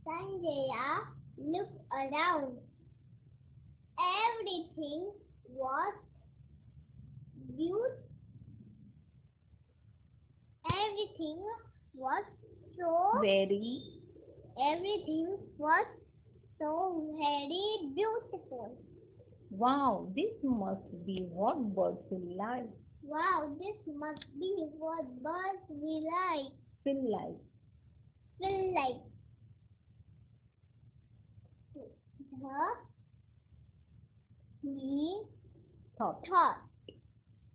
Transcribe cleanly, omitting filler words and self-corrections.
Sanjaya looked around. Everything was beautiful. Everything was so Very. everything was so very beautiful. Wow, this must be what birds will like, Wow, this must be what birds we like. feel like. Feel like the he Thought. thought.